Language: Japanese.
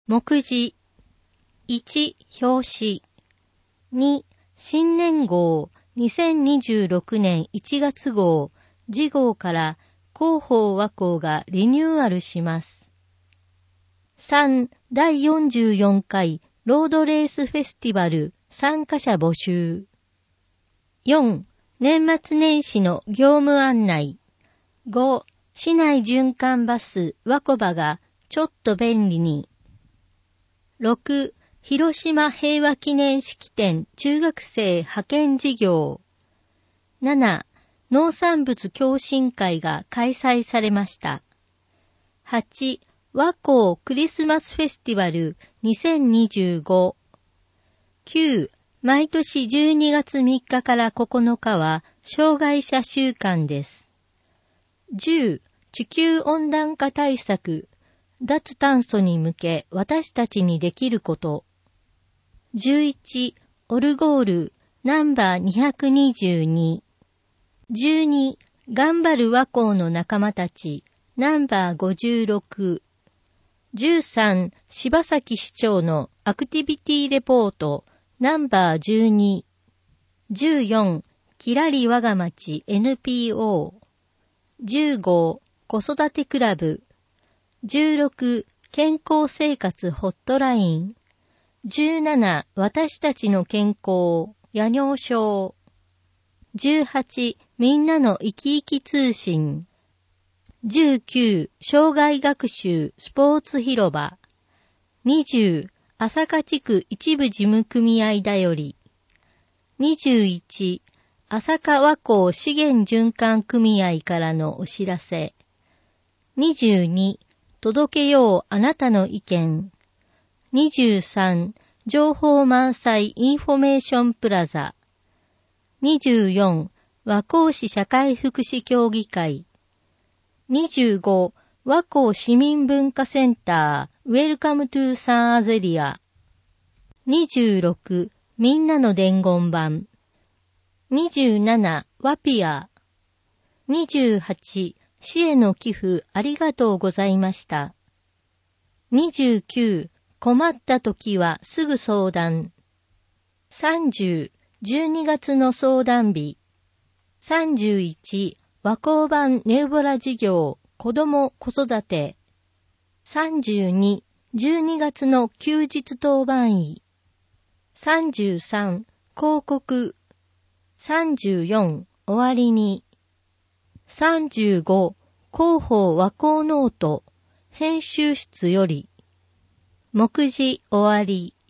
目次。1、表紙。2、新年号2026年1月号、次号から広報和光がリニューアルします。3、第44回ロードレースフェスティバル参加者募集。4、年末年始の業務案内。5、市内循環バスワコバがちょっと便利に。6、広島平和記念式典中学生派遣事業。7、農産物共進会が開催されました。8、和光クリスマスフェスティバル2025。9、毎年12月3日から9日は障害者週間です。10、地球温暖化対策、脱炭素に向け私たちにできること。11、オルゴールナンバー222。12、頑張る和光の仲間たちナンバー56。13、柴崎市長のアクティビティレポートナンバー12。14、きらり我が町 NPO。15、子育てクラブ。16、健康生活ホットライン。17、私たちの健康、夜尿症。18、みんなの生き生き通信。19、障害学習スポーツ広場。20、朝霞地区一部事務組合だより。21、朝霞和光資源循環組合からのお知らせ。22、届けようあなたの意見。23、情報満載インフォメーションプラザ。24、和光市社会福祉協議会。25、和光市民文化センターウェルカムトゥサンアゼリア。26、みんなの伝言板。27、ワピア。28、市への寄付ありがとうございました。29、困った時はすぐ相談。30、12月の相談日。31、和光版ネウボラ事業子ども子育て。32、12月の休日当番医。33、広告。34、終わりに。35、広報和光ノート、編集室より。目次終わり。